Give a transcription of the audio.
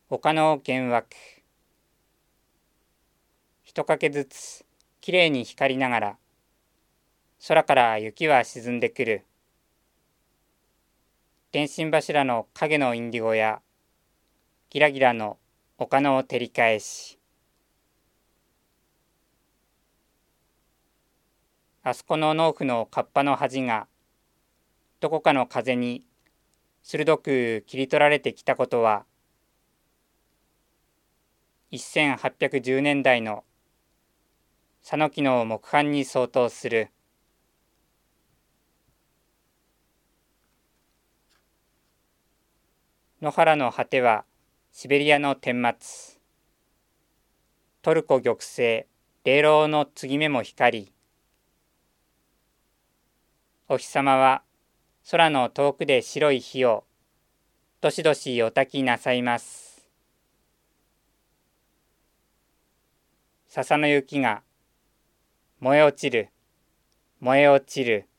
丘の幻惑。一かけずつきれいに光りながら空から雪は沈んでくる。電信柱の影のインディゴやギラギラの丘の照り返し。あそこの農夫のカッパの恥がどこかの風に鋭く切り取られてきたことは1810年代の佐野木の木版に相当する。野原の果てはシベリアの天末。トルコ玉星霊老の継ぎ目も光り、お日様は空の遠くで白い火をどしどしお焚きなさいます。笹の雪が燃え落ちる、燃え落ちる。